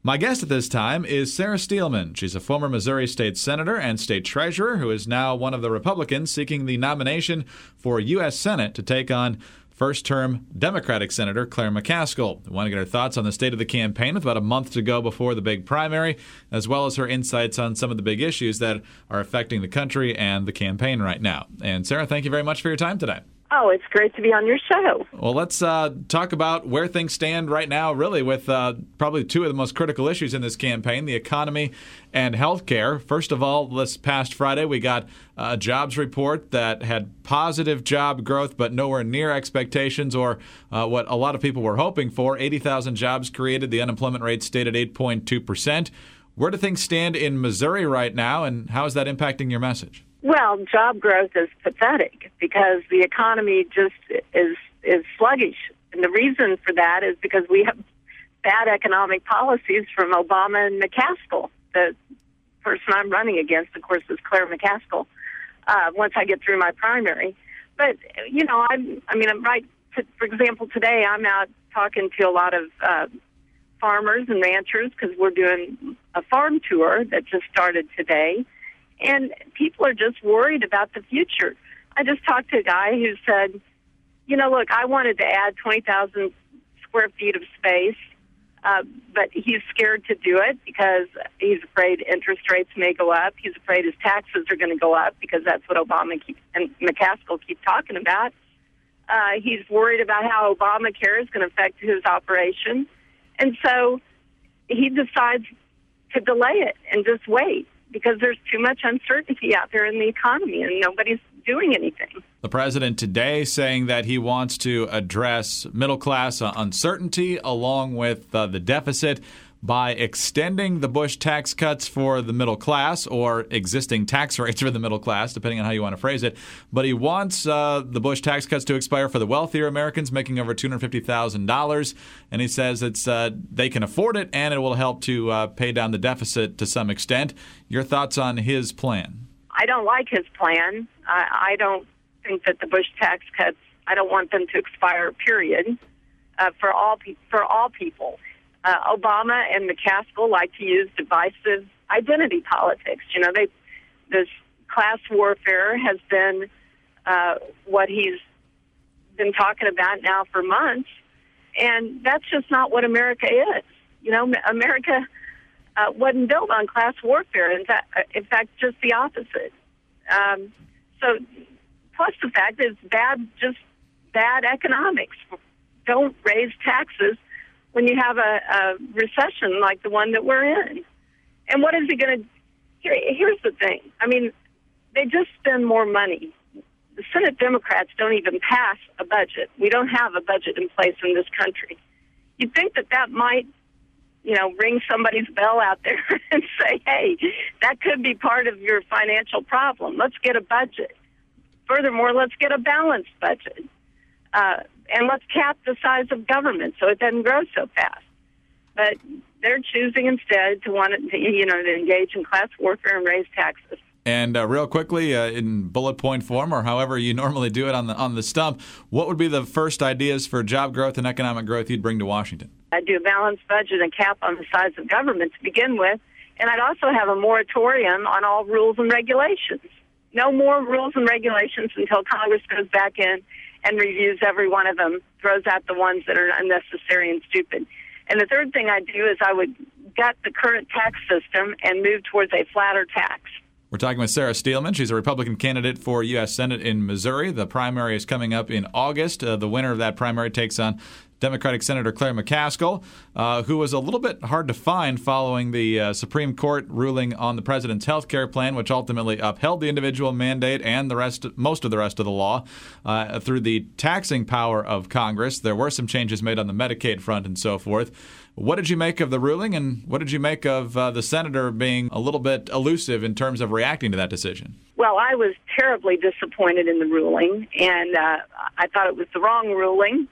My guest at this time is Sarah Steelman. She's a former Missouri State Senator and State Treasurer who is now one of the Republicans seeking the nomination for U.S. Senate to take on first-term Democratic Senator Claire McCaskill. I want to get her thoughts on the state of the campaign with about a month to go before the big primary, as well as her insights on some of the big issues that are affecting the country and the campaign right now. And Sarah, thank you very much for your time today. Oh, it's great to be on your show. Well, let's talk about where things stand right now, really, with probably two of the most critical issues in this campaign, the economy and health care. First of all, this past Friday, we got a jobs report that had positive job growth, but nowhere near expectations or what a lot of people were hoping for. 80,000 jobs created. The unemployment rate stayed at 8.2%. Where do things stand in Missouri right now, and how is that impacting your message? Well, job growth is pathetic because the economy just is sluggish. And the reason for that is because we have bad economic policies from Obama and McCaskill. The person I'm running against, of course, is Claire McCaskill, once I get through my primary. But, you know, for example, today I'm out talking to a lot of farmers and ranchers because we're doing a farm tour that just started today. And people are just worried about the future. I just talked to a guy who said, you know, look, I wanted to add 20,000 square feet of space, but he's scared to do it because he's afraid interest rates may go up. He's afraid his taxes are going to go up because that's what Obama and McCaskill keep talking about. He's worried about how Obamacare is going to affect his operation. And so he decides to delay it and just wait, because there's too much uncertainty out there in the economy and nobody's doing anything. The president today saying that he wants to address middle-class uncertainty along with the deficit by extending the Bush tax cuts for the middle class, or existing tax rates for the middle class, depending on how you want to phrase it. But he wants the Bush tax cuts to expire for the wealthier Americans making over $250,000. And he says they can afford it and it will help to pay down the deficit to some extent. Your thoughts on his plan? I don't like his plan. I don't think that the Bush tax cuts, I don't want them to expire, period, for all people. Obama and McCaskill like to use divisive identity politics. You know, this class warfare has been what he's been talking about now for months, and that's just not what America is. You know, America wasn't built on class warfare. In fact, just the opposite. So, plus the fact that it's bad economics. Don't raise taxes when you have a recession like the one that we're in. And what is he going to... Here's the thing. I mean, they just spend more money. The Senate Democrats don't even pass a budget. We don't have a budget in place in this country. You'd think that might, you know, ring somebody's bell out there and say, hey, that could be part of your financial problem. Let's get a budget. Furthermore, let's get a balanced budget. And let's cap the size of government so it doesn't grow so fast. But they're choosing instead to engage in class warfare and raise taxes. And real quickly, in bullet point form, or however you normally do it on the stump, what would be the first ideas for job growth and economic growth you'd bring to Washington? I'd do a balanced budget and cap on the size of government to begin with, and I'd also have a moratorium on all rules and regulations. No more rules and regulations until Congress goes back in and reviews every one of them, throws out the ones that are unnecessary and stupid. And the third thing I'd do is I would gut the current tax system and move towards a flatter tax. We're talking with Sarah Steelman. She's a Republican candidate for U.S. Senate in Missouri. The primary is coming up in August. The winner of that primary takes on Democratic Senator Claire McCaskill, who was a little bit hard to find following the Supreme Court ruling on the president's health care plan, which ultimately upheld the individual mandate and most of the rest of the law through the taxing power of Congress. There were some changes made on the Medicaid front and so forth. What did you make of the ruling, and what did you make of the senator being a little bit elusive in terms of reacting to that decision? Well, I was terribly disappointed in the ruling, and I thought it was the wrong ruling.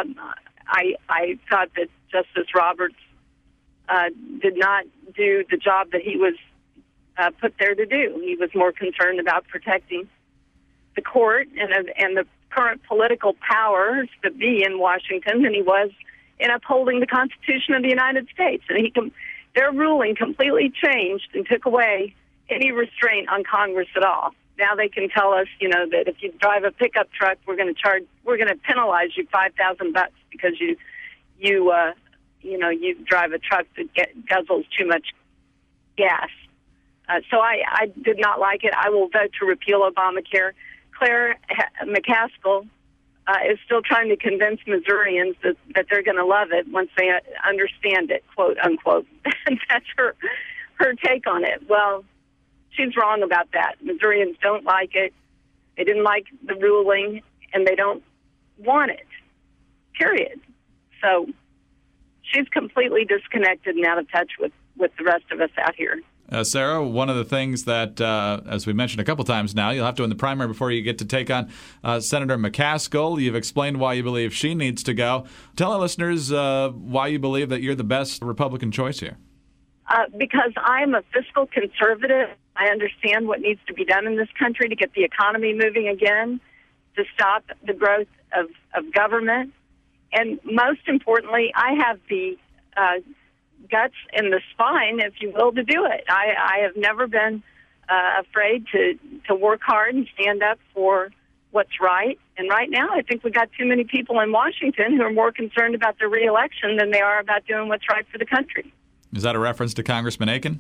I thought that Justice Roberts did not do the job that he was put there to do. He was more concerned about protecting the court and the current political powers that be in Washington than he was in upholding the Constitution of the United States. And their ruling completely changed and took away any restraint on Congress at all. Now they can tell us, that if you drive a pickup truck, we're going to penalize you $5,000 because you drive a truck that guzzles too much gas. So I did not like it. I will vote to repeal Obamacare. Claire McCaskill is still trying to convince Missourians that they're going to love it once they understand it, quote unquote. And that's her take on it. Well, she's wrong about that. Missourians don't like it. They didn't like the ruling, and they don't want it, period. So she's completely disconnected and out of touch with the rest of us out here. Sarah, one of the things that, as we mentioned a couple times now, you'll have to win the primary before you get to take on Senator McCaskill. You've explained why you believe she needs to go. Tell our listeners why you believe that you're the best Republican choice here. Because I'm a fiscal conservative. I understand what needs to be done in this country to get the economy moving again, to stop the growth of government. And most importantly, I have the guts and the spine, if you will, to do it. I have never been afraid to work hard and stand up for what's right. And right now, I think we've got too many people in Washington who are more concerned about their reelection than they are about doing what's right for the country. Is that a reference to Congressman Akin?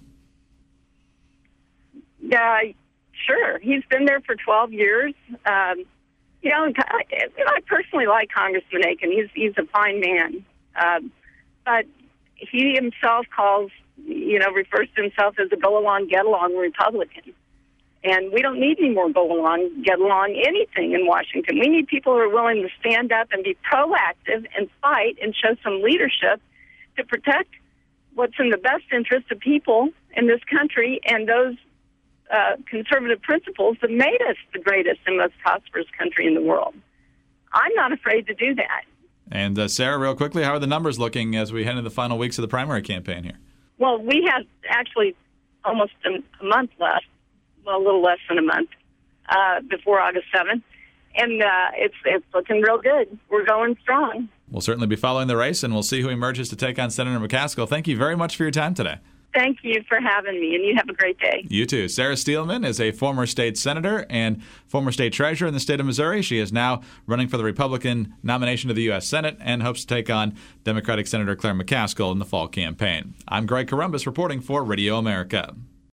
Sure. He's been there for 12 years. I personally like Congressman Akin. He's a fine man. But he himself refers to himself as a go-along, get-along Republican. And we don't need any more go-along, get-along anything in Washington. We need people who are willing to stand up and be proactive and fight and show some leadership to protect what's in the best interest of people in this country and those conservative principles that made us the greatest and most prosperous country in the world. I'm not afraid to do that. And Sarah, real quickly, how are the numbers looking as we head into the final weeks of the primary campaign here? Well, we have actually almost a month left, well, a little less than a month before August 7th, and it's looking real good. We're going strong. We'll certainly be following the race, and we'll see who emerges to take on Senator McCaskill. Thank you very much for your time today. Thank you for having me, and you have a great day. You too. Sarah Steelman is a former state senator and former state treasurer in the state of Missouri. She is now running for the Republican nomination to the U.S. Senate and hopes to take on Democratic Senator Claire McCaskill in the fall campaign. I'm Greg Corombos reporting for Radio America.